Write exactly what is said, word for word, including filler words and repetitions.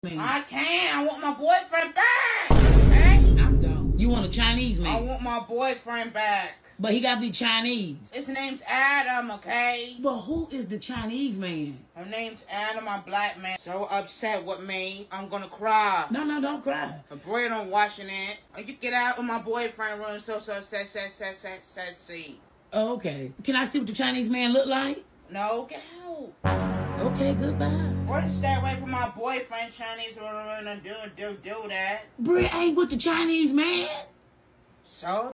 Man. I can't. I want my boyfriend back. Hey? I'm done. You want a Chinese man? I want my boyfriend back. But he gotta be Chinese. His name's Adam, okay? But who is the Chinese man? Her name's Adam, a black man. So upset with me, I'm gonna cry. No, no, don't cry. The bread I'm washing it. You get out of my boyfriend room so so so so so so so see. Oh, okay. Can I see what the Chinese man look like? No, get out. Okay, goodbye. Or stay away from my boyfriend, Chinese, or do do do do that. Brie ain't with the Chinese man. So